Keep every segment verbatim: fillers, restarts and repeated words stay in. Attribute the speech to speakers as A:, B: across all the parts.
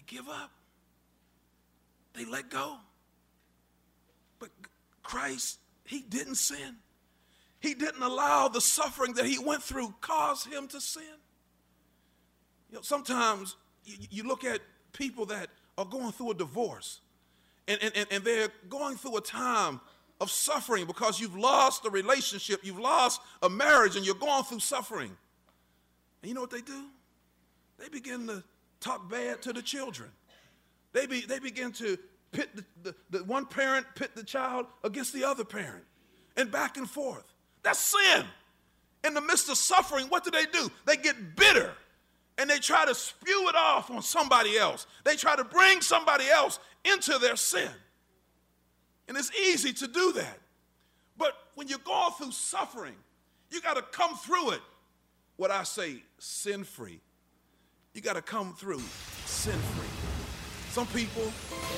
A: They give up. They let go. But Christ, he didn't sin. He didn't allow the suffering that he went through cause him to sin. You know, sometimes you, you look at people that are going through a divorce, and, and, and they're going through a time of suffering because you've lost a relationship, you've lost a marriage, and you're going through suffering. And you know what they do? They begin to talk bad to the children. They, be, they begin to pit the, the, the one parent, pit the child against the other parent, and back and forth. That's sin. In the midst of suffering, what do they do? They get bitter, and they try to spew it off on somebody else. They try to bring somebody else into their sin. And it's easy to do that. But when you're going through suffering, you got to come through it, what I say, sin-free. You got to come through sin-free. Some people...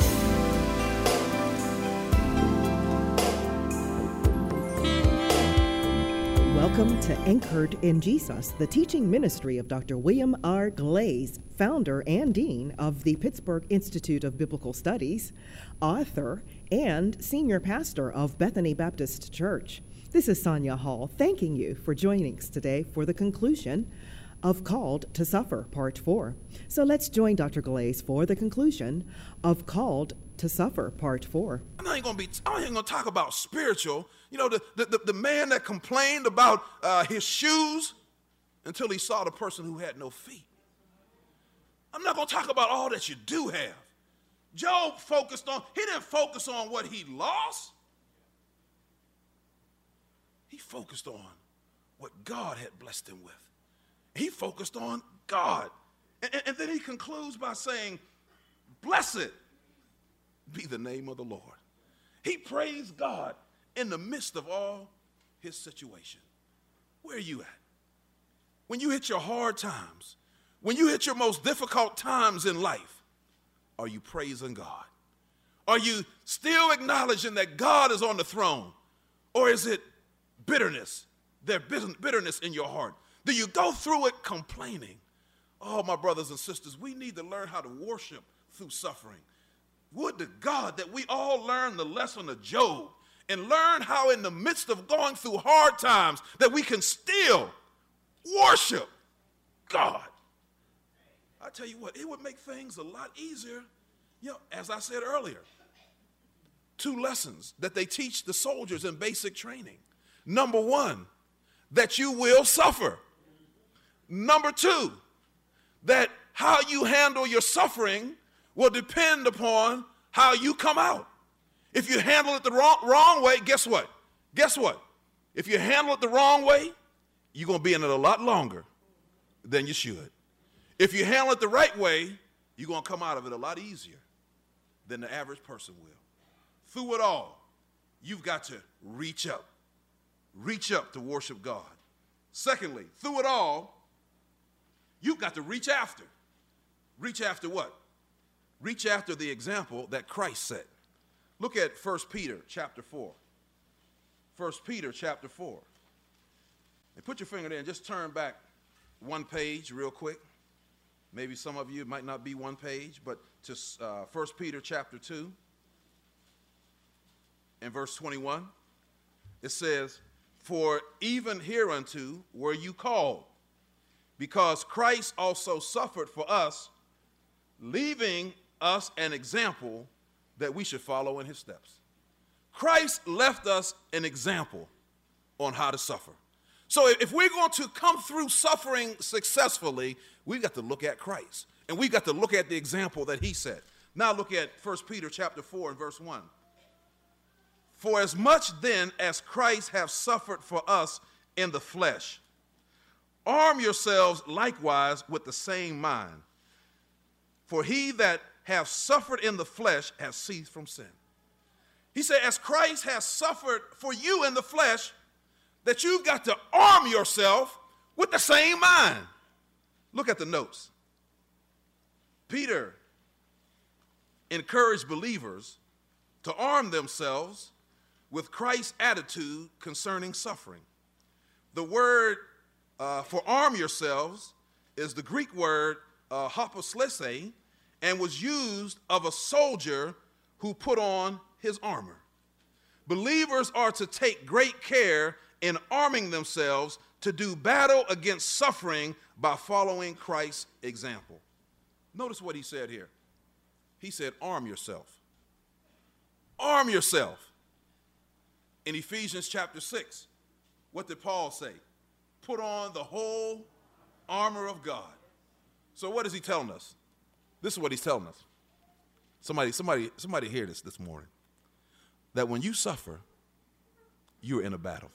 B: Welcome to Anchored in Jesus, the teaching ministry of Doctor William R. Glaze, founder and dean of the Pittsburgh Institute of Biblical Studies, author, and senior pastor of Bethany Baptist Church. This is Sonia Hall, thanking you for joining us today for the conclusion of Called to Suffer, Part four. So let's join Doctor Glaze for the conclusion of Called to Suffer, Part four.
A: I'm not even going to be, I'm not even going to talk about spiritual. You know, the, the, the man that complained about uh, his shoes until he saw the person who had no feet. I'm not going to talk about all that you do have. Job focused on, he didn't focus on what he lost. He focused on what God had blessed him with. He focused on God. And, and then he concludes by saying, blessed be the name of the Lord. He praised God in the midst of all his situation. Where are you at? When you hit your hard times, when you hit your most difficult times in life, are you praising God? Are you still acknowledging that God is on the throne? Or is it bitterness, there's bitterness in your heart? Do you go through it complaining? Oh, my brothers and sisters, we need to learn how to worship through suffering. Would to God that we all learn the lesson of Job and learn how in the midst of going through hard times that we can still worship God. I tell you what, it would make things a lot easier. You know, as I said earlier, two lessons that they teach the soldiers in basic training. Number one, that you will suffer. Number two, that how you handle your suffering will depend upon how you come out. If you handle it the wrong, wrong way, guess what? Guess what? If you handle it the wrong way, you're going to be in it a lot longer than you should. If you handle it the right way, you're going to come out of it a lot easier than the average person will. Through it all, you've got to reach up. Reach up to worship God. Secondly, through it all, you've got to reach after. Reach after what? Reach after the example that Christ set. Look at First Peter chapter four. First Peter chapter four. And put your finger there and just turn back one page real quick. Maybe some of you, it might not be one page, but to uh, First Peter chapter two and verse twenty-one. It says, for even hereunto were you called, because Christ also suffered for us, leaving us an example that we should follow in his steps. Christ left us an example on how to suffer. So if we're going to come through suffering successfully, we've got to look at Christ. And we've got to look at the example that he set. Now look at First Peter chapter four and verse one. For as much then as Christ hath suffered for us in the flesh, arm yourselves likewise with the same mind. For he that hath suffered in the flesh hath ceased from sin. He said, as Christ has suffered for you in the flesh, that you've got to arm yourself with the same mind. Look at the notes. Peter encouraged believers to arm themselves with Christ's attitude concerning suffering. The word uh, for arm yourselves is the Greek word uh, hoposlese, and was used of a soldier who put on his armor. Believers are to take great care in arming themselves to do battle against suffering by following Christ's example. Notice what he said here. He said, arm yourself. Arm yourself. In Ephesians chapter six, what did Paul say? Put on the whole armor of God. So what is he telling us? This is what he's telling us. Somebody, somebody, somebody hear this this morning. That when you suffer, you're in a battle.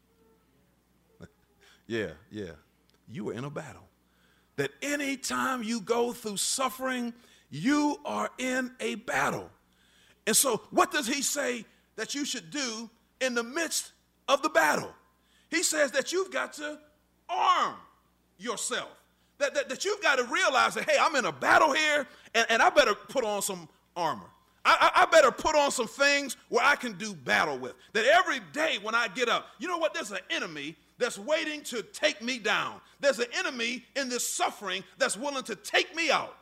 A: yeah, yeah. You are in a battle. That anytime you go through suffering, you are in a battle. And so what does he say that you should do in the midst of the battle? He says that you've got to arm yourself. That, that, that you've got to realize that, hey, I'm in a battle here, and, and I better put on some armor. I, I, I better put on some things where I can do battle with. That every day when I get up, you know what? There's an enemy that's waiting to take me down. There's an enemy in this suffering that's willing to take me out.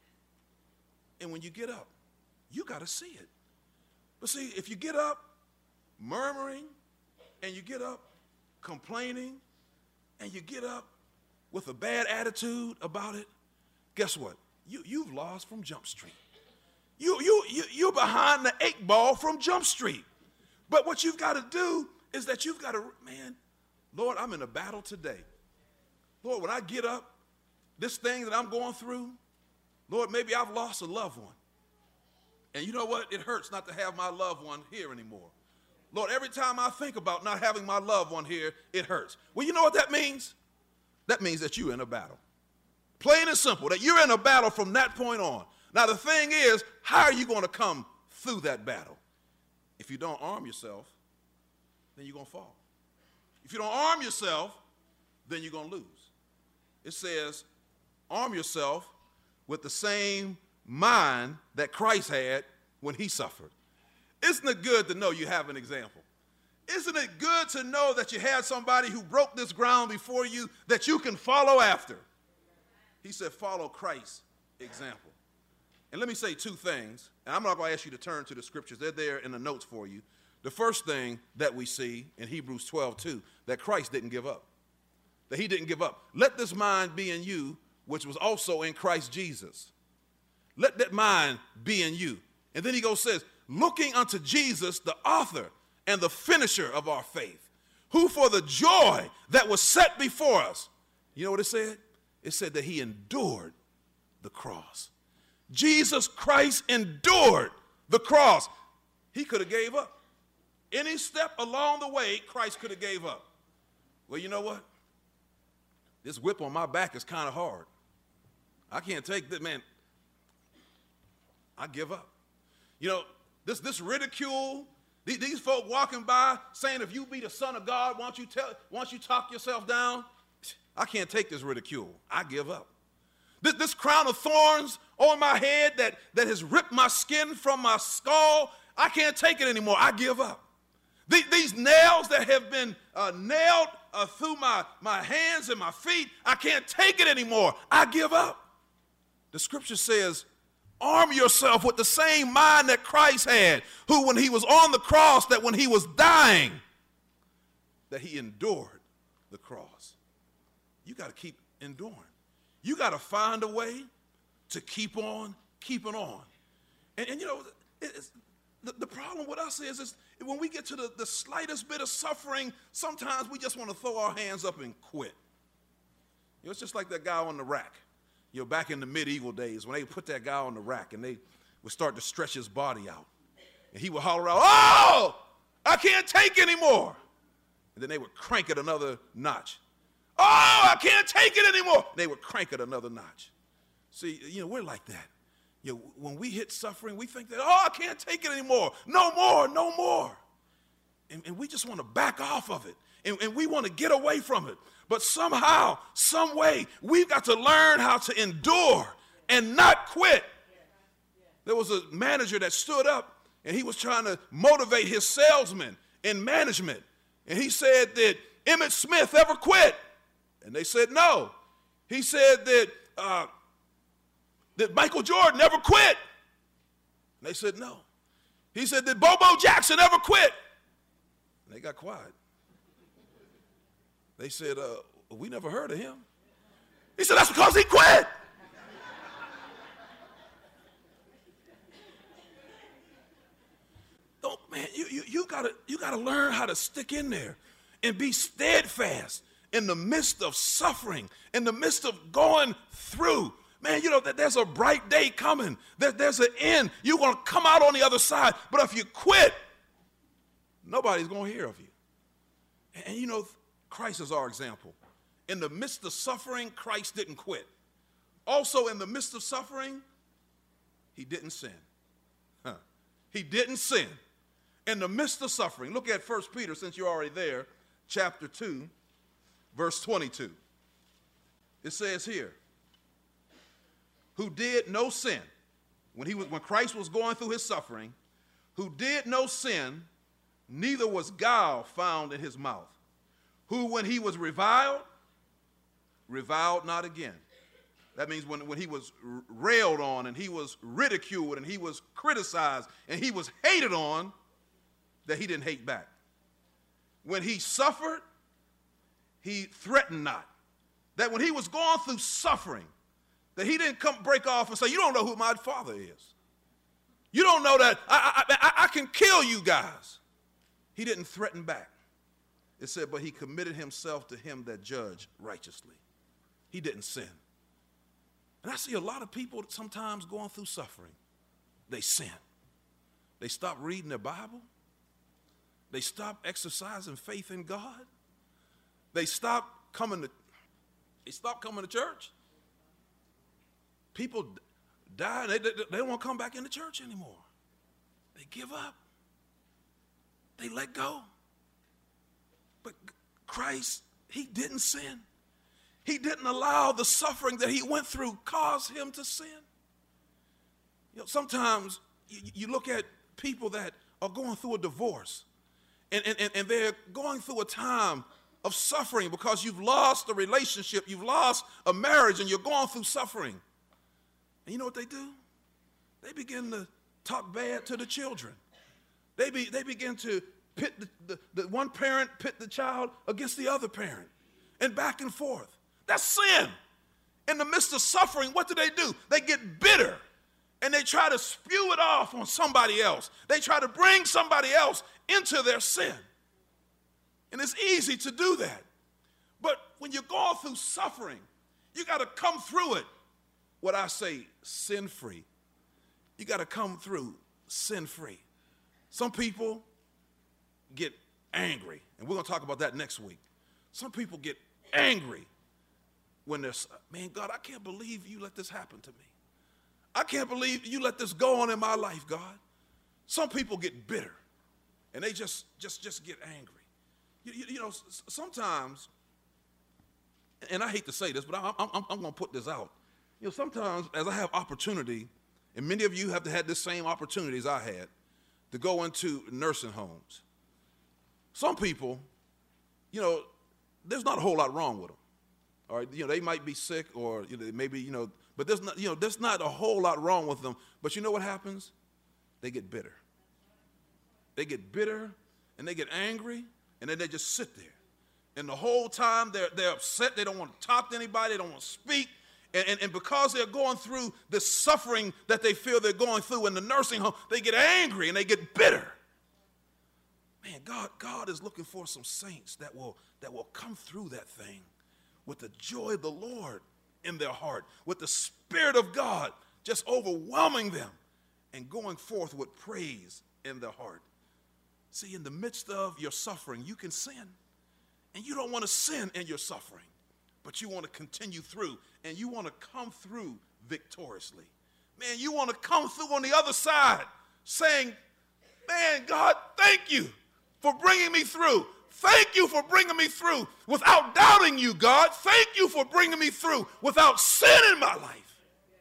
A: And when you get up, you got to see it. But see, if you get up murmuring, and you get up complaining, and you get up with a bad attitude about it, guess what? You, you've lost from Jump Street. You, you, you, you're behind the eight ball from Jump Street. But what you've got to do is that you've got to, man, Lord, I'm in a battle today. Lord, when I get up, this thing that I'm going through, Lord, maybe I've lost a loved one. And you know what? It hurts not to have my loved one here anymore. Lord, every time I think about not having my loved one here, it hurts. Well, you know what that means? That means that you're in a battle. Plain and simple, that you're in a battle from that point on. Now, the thing is, how are you going to come through that battle? If you don't arm yourself, then you're going to fall. If you don't arm yourself, then you're going to lose. It says, arm yourself with the same mind that Christ had when he suffered. Isn't it good to know you have an example? Isn't it good to know that you had somebody who broke this ground before you that you can follow after? He said, follow Christ's example. And let me say two things, and I'm not going to ask you to turn to the scriptures. They're there in the notes for you. The first thing that we see in Hebrews twelve two, that Christ didn't give up, that he didn't give up. Let this mind be in you, which was also in Christ Jesus. Let that mind be in you. And then he goes, says, looking unto Jesus, the author and the finisher of our faith, who for the joy that was set before us, you know what it said? It said that he endured the cross. Jesus Christ endured the cross. He could have gave up. Any step along the way, Christ could have gave up. Well, you know what? This whip on my back is kind of hard. I can't take that, man. I give up. You know, this, this ridicule, these, these folk walking by saying, if you be the Son of God, why don't you tell, why don't you talk yourself down? I can't take this ridicule. I give up. This, this crown of thorns on my head that, that has ripped my skin from my skull, I can't take it anymore. I give up. These, these nails that have been uh, nailed uh, through my, my hands and my feet, I can't take it anymore. I give up. The scripture says, arm yourself with the same mind that Christ had, who when he was on the cross, that when he was dying, that he endured the cross. You got to keep enduring. You got to find a way to keep on keeping on. And, and you know, it's, the, the problem with us is, is when we get to the, the slightest bit of suffering, sometimes we just want to throw our hands up and quit. You know, it's just like that guy on the rack. You know, back in the medieval days when they put that guy on the rack and they would start to stretch his body out. And he would holler out, oh, I can't take anymore. And then they would crank it another notch. Oh, I can't take it anymore. They would crank it another notch. See, you know, we're like that. You know, when we hit suffering, we think that, oh, I can't take it anymore. No more, no more. And, and we just want to back off of it. And, and we want to get away from it. But somehow, some way, we've got to learn how to endure and not quit. There was a manager that stood up, and he was trying to motivate his salesmen in management. And he said that Emmitt Smith ever quit? And they said no. He said that uh, did Michael Jordan ever quit? And they said, no. He said, did Bobo Jackson ever quit? And they got quiet. They said, uh, we never heard of him. He said, that's because he quit. Don't, man, you, you, you gotta, you gotta learn how to stick in there and be steadfast in the midst of suffering, in the midst of going through. Man, you know that there's a bright day coming. There, there's an end. You're going to come out on the other side. But if you quit, nobody's going to hear of you. And, and you know, Christ is our example. In the midst of suffering, Christ didn't quit. Also, in the midst of suffering, he didn't sin. Huh. He didn't sin. In the midst of suffering, look at First Peter, since you're already there, chapter two, verse twenty-two. It says here, who did no sin, when he was, when Christ was going through his suffering, who did no sin, neither was guile found in his mouth, who when he was reviled, reviled not again. That means when, when he was railed on and he was ridiculed and he was criticized and he was hated on, that he didn't hate back. When he suffered, he threatened not. That when he was going through suffering, that he didn't come break off and say, you don't know who my father is. You don't know that I, I, I, I can kill you guys. He didn't threaten back. It said, but he committed himself to him that judged righteously. He didn't sin. And I see a lot of people sometimes going through suffering. They sin. They stop reading their Bible. They stop exercising faith in God. They stop coming to, they stop coming to church. People die, and they, they, they don't want to come back into church anymore. They give up. They let go. But Christ, he didn't sin. He didn't allow the suffering that he went through cause him to sin. You know, sometimes you, you look at people that are going through a divorce, and, and, and they're going through a time of suffering because you've lost a relationship, you've lost a marriage, and you're going through suffering. And you know what they do? They begin to talk bad to the children. They, be, they begin to pit the, the, the one parent, pit the child against the other parent, and back and forth. That's sin. In the midst of suffering, what do they do? They get bitter, and they try to spew it off on somebody else. They try to bring somebody else into their sin. And it's easy to do that. But when you're going through suffering, you got to come through it, what I say, sin-free. You got to come through sin-free. Some people get angry, and we're going to talk about that next week. Some people get angry when they're, man, God, I can't believe you let this happen to me. I can't believe you let this go on in my life, God. Some people get bitter, and they just, just, just get angry. You, you, you know, sometimes, and I hate to say this, but I, I'm, I'm going to put this out. You know, sometimes as I have opportunity, and many of you have had this same opportunity as I had, to go into nursing homes. Some people, you know, there's not a whole lot wrong with them. All right, you know, they might be sick, or you know, maybe, you know, but there's not, you know, there's not a whole lot wrong with them. But you know what happens? They get bitter. They get bitter, and they get angry, and then they just sit there. And the whole time they're they're upset. They don't want to talk to anybody. They don't want to speak. And, and, and because they're going through the suffering that they feel they're going through in the nursing home, they get angry and they get bitter. Man, God, God is looking for some saints that will that will come through that thing with the joy of the Lord in their heart, with the Spirit of God just overwhelming them and going forth with praise in their heart. See, in the midst of your suffering, you can sin. And you don't want to sin in your suffering, but you want to continue through, and you want to come through victoriously. Man, you want to come through on the other side saying, man, God, thank you for bringing me through. Thank you for bringing me through without doubting you, God. Thank you for bringing me through without sin in my life.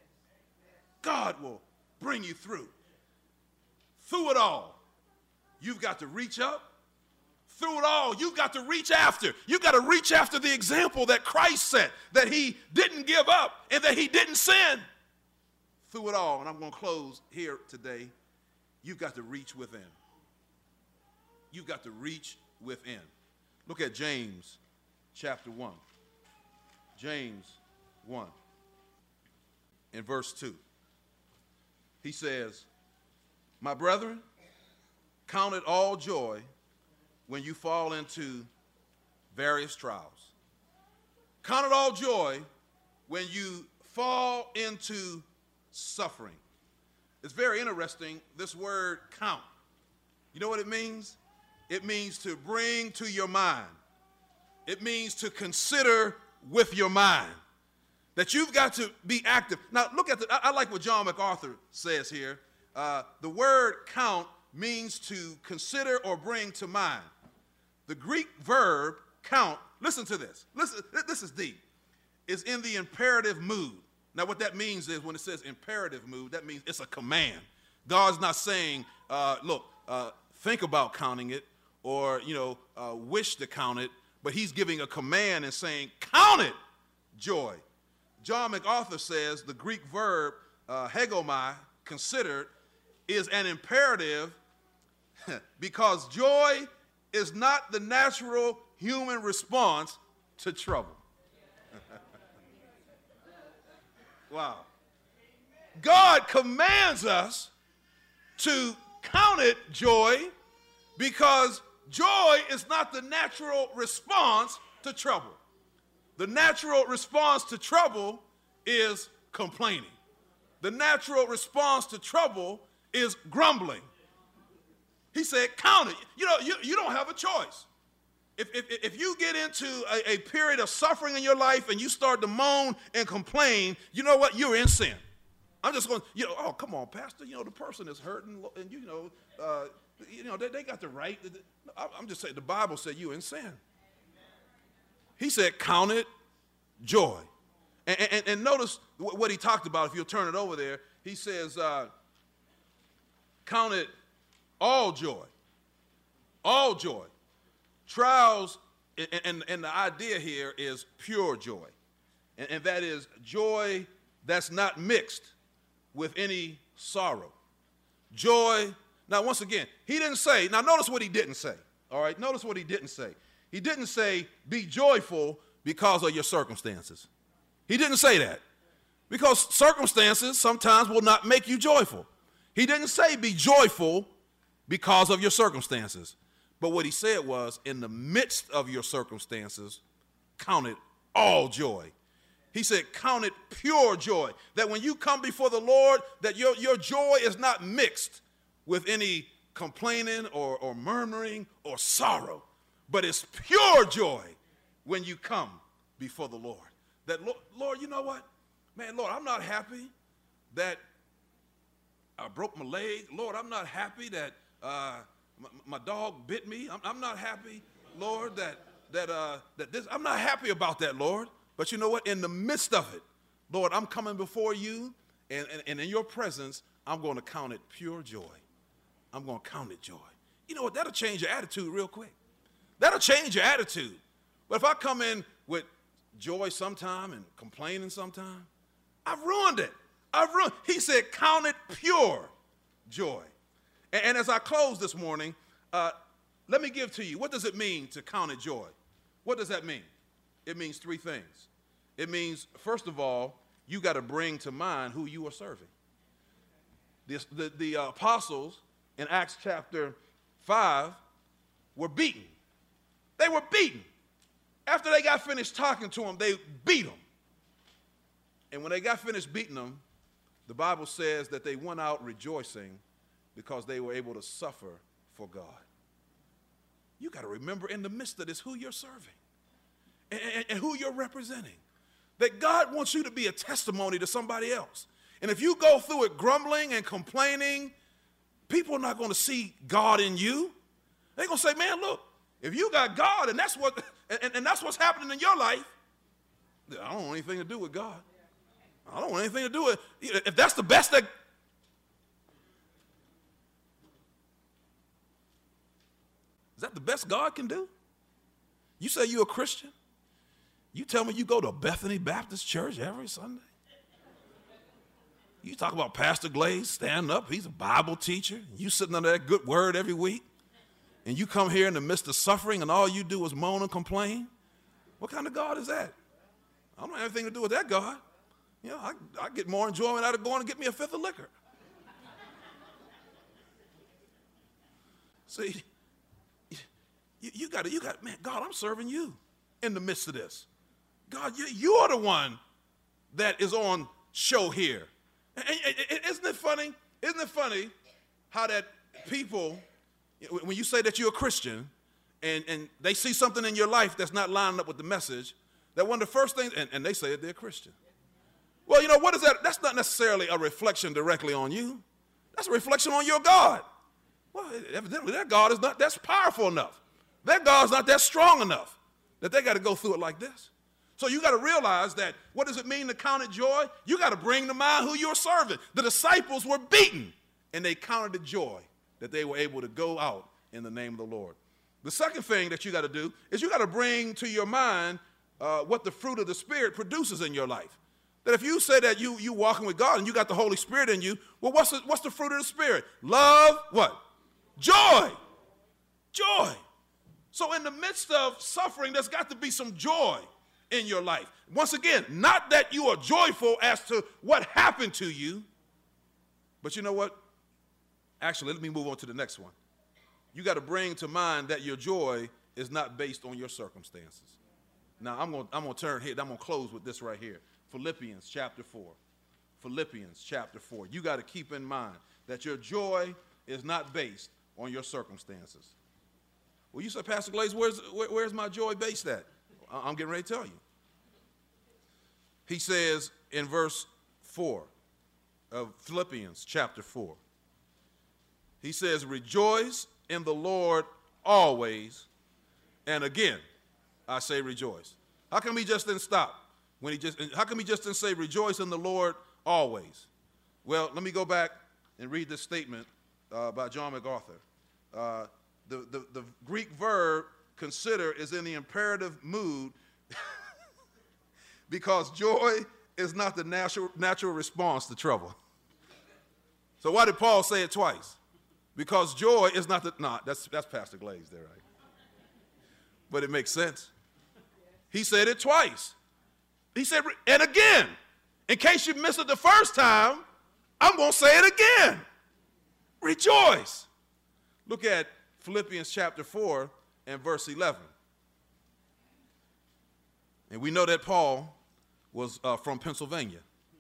A: God will bring you through. Through it all, you've got to reach up. Through it all, you've got to reach after. You've got to reach after the example that Christ set, that he didn't give up and that he didn't sin. through it all, and I'm going to close here today, you've got to reach within. You've got to reach within. Look at James chapter one. James one in verse two. He says, my brethren, count it all joy when you fall into various trials. Count it all joy when you fall into suffering. It's very interesting, this word count. You know what it means? It means to bring to your mind. It means to consider with your mind. That you've got to be active. Now, look at the, I, I like what John MacArthur says here. Uh, the word count means to consider or bring to mind. The Greek verb count, listen to this. Listen, this is deep. Is in the imperative mood. Now, what that means is when it says imperative mood, that means it's a command. God's not saying, uh, look, uh, think about counting it or, you know, uh, wish to count it, but he's giving a command and saying, count it joy. John MacArthur says the Greek verb uh, hegomai, considered, is an imperative because joy is not the natural human response to trouble. Wow. God commands us to count it joy because joy is not the natural response to trouble. The natural response to trouble is complaining. The natural response to trouble is grumbling. He said, count it. You know, you, you don't have a choice. If, if, if you get into a, a period of suffering in your life and you start to moan and complain, you know what? You're in sin. I'm just going, you know, oh, come on, Pastor. You know, the person is hurting, and, you know, uh, you know, they, they got the right. I'm just saying, the Bible said you're in sin. He said, count it joy. And, and, and notice what he talked about. If you'll turn it over there, he says, uh, count it all joy. All joy. Trials, and, and, and the idea here is pure joy. And, and that is joy that's not mixed with any sorrow. Joy. Now, once again, he didn't say, now notice what he didn't say. All right, notice what he didn't say. He didn't say, be joyful because of your circumstances. He didn't say that. Because circumstances sometimes will not make you joyful. He didn't say, be joyful because of your circumstances. But what he said was, in the midst of your circumstances, count it all joy. He said, count it pure joy. That when you come before the Lord, that your, your joy is not mixed with any complaining or, or murmuring or sorrow. But it's pure joy when you come before the Lord. That, Lord, Lord, you know what? Man, Lord, I'm not happy that I broke my leg. Lord, I'm not happy that uh, my, my dog bit me. I'm, I'm not happy, Lord, that, that, uh, that this, I'm not happy about that, Lord. But you know what? In the midst of it, Lord, I'm coming before you, and, and, and in your presence, I'm going to count it pure joy. I'm going to count it joy. You know what? That'll change your attitude real quick. That'll change your attitude. But if I come in with joy sometime and complaining sometime, I've ruined it. I've ruined. He said, count it pure joy. And, and as I close this morning, uh, let me give to you, what does it mean to count it joy? What does that mean? It means three things. It means, first of all, you got to bring to mind who you are serving. This, the the uh, apostles in Acts chapter five were beaten. They were beaten. After they got finished talking to them, they beat them. And when they got finished beating them, the Bible says that they went out rejoicing because they were able to suffer for God. You got to remember in the midst of this who you're serving and, and, and who you're representing. That God wants you to be a testimony to somebody else. And if you go through it grumbling and complaining, people are not going to see God in you. They're going to say, man, look, if you got God and that's what and, and that's what's happening in your life, I don't want anything to do with God. I don't want anything to do with it. If that's the best that is that the best God can do? You say you're a Christian? You tell me you go to Bethany Baptist Church every Sunday? You talk about Pastor Glaze standing up. He's a Bible teacher. You sitting under that good word every week. And you come here in the midst of suffering and all you do is moan and complain. What kind of God is that? I don't have anything to do with that God. You know, I, I get more enjoyment out of going and get me a fifth of liquor. See, you, you got to, you got, man, God, I'm serving you in the midst of this. God, you, you are the one that is on show here. And, and, and isn't it funny? Isn't it funny how that people, when you say that you're a Christian and, and they see something in your life that's not lining up with the message, that one of the first things, and, and they say that they're a Christian. Well, you know, what is that? That's not necessarily a reflection directly on you. That's a reflection on your God. Well, evidently that God is not that's powerful enough. That God's not that strong enough that they got to go through it like this. So you got to realize that what does it mean to count it joy? You got to bring to mind who you're serving. The disciples were beaten, and they counted it joy that they were able to go out in the name of the Lord. The second thing that you got to do is you got to bring to your mind uh, what the fruit of the Spirit produces in your life. That if you say that you you walking with God and you got the Holy Spirit in you, well, what's the, what's the fruit of the Spirit? Love, what? Joy. Joy. So in the midst of suffering, there's got to be some joy in your life. Once again, not that you are joyful as to what happened to you, but you know what? Actually, let me move on to the next one. You got to bring to mind that your joy is not based on your circumstances. Now, I'm going I'm going to turn here. I'm going to close with this right here. Philippians chapter four. Philippians chapter four. You got to keep in mind that your joy is not based on your circumstances. Well, you said, Pastor Glaze, where's, where, where's my joy based at? I'm getting ready to tell you. He says in verse four of Philippians chapter four, he says, rejoice in the Lord always. And again, I say rejoice. How come he just didn't stop? When he just, how come he just didn't say rejoice in the Lord always? Well, let me go back and read this statement uh, by John MacArthur. Uh, the, the, the Greek verb consider is in the imperative mood because joy is not the natural, natural response to trouble. So why did Paul say it twice? Because joy is not the, nah, that's, that's Pastor Glaze there, right? But it makes sense. He said it twice. He said, and again, in case you missed it the first time, I'm going to say it again. Rejoice. Look at Philippians chapter four and verse eleven. And we know that Paul was uh, from Pennsylvania.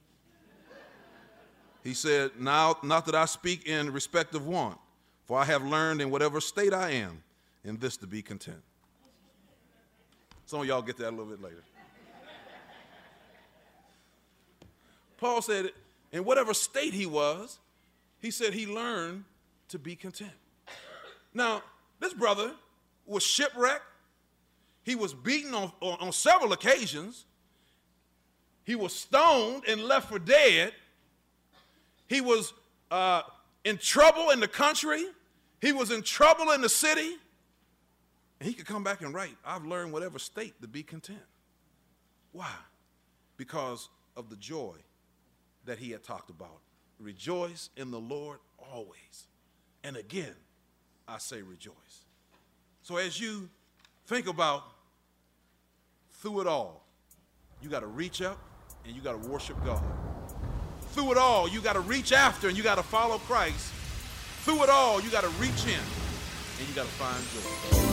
A: He said, now, not that I speak in respect of want, for I have learned in whatever state I am, in this to be content. Some of y'all get that a little bit later. Paul said, in whatever state he was, he said he learned to be content. Now, this brother was shipwrecked. He was beaten on, on, on several occasions. He was stoned and left for dead. He was uh, in trouble in the country. He was in trouble in the city. And he could come back and write, I've learned whatever state to be content. Why? Because of the joy that he had talked about. Rejoice in the Lord always. And again, I say rejoice. So as you think about through it all, you got to reach up and you got to worship God. Through it all, you got to reach after and you got to follow Christ. Through it all, you got to reach in and you got to find joy.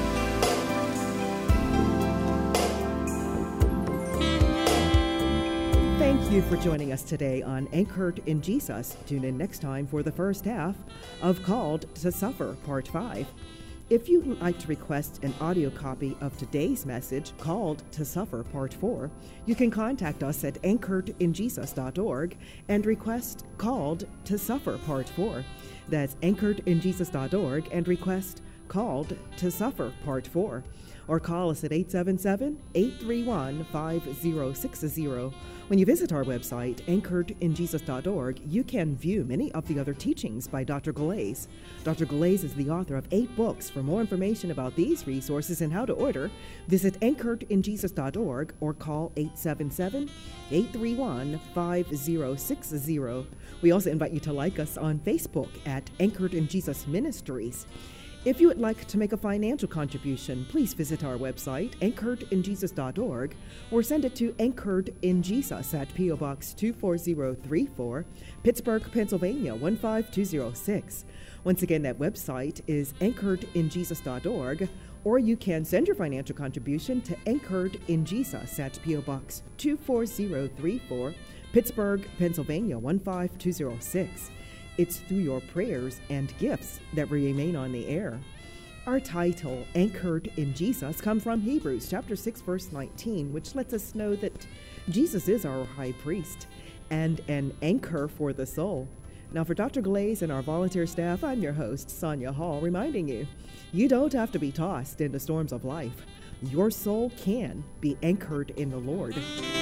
B: Thank you for joining us today on Anchored in Jesus. Tune in next time for the first half of Called to Suffer, Part five. If you'd like to request an audio copy of today's message, Called to Suffer, Part four, you can contact us at anchored in jesus dot org and request Called to Suffer, Part four. That's anchored in jesus dot org and request Called to Suffer, Part four. Or call us at eight seven seven, eight three one, five zero six zero. When you visit our website, anchored in jesus dot org, you can view many of the other teachings by Doctor Glaze. Doctor Glaze is the author of eight books. For more information about these resources and how to order, visit anchored in jesus dot org or call eight seven seven, eight three one, five zero six zero. We also invite you to like us on Facebook at Anchored in Jesus Ministries. If you would like to make a financial contribution, please visit our website, anchored in jesus dot org, or send it to Anchored in Jesus at P O Box two four zero three four, Pittsburgh, Pennsylvania one five two zero six. Once again, that website is anchored in jesus dot org, or you can send your financial contribution to Anchored in Jesus at P O Box two four zero three four, Pittsburgh, Pennsylvania one five two zero six. It's through your prayers and gifts that we remain on the air. Our title, Anchored in Jesus, comes from Hebrews chapter six, verse nineteen, which lets us know that Jesus is our high priest and an anchor for the soul. Now, for Doctor Glaze and our volunteer staff, I'm your host, Sonia Hall, reminding you, you don't have to be tossed in the storms of life. Your soul can be anchored in the Lord.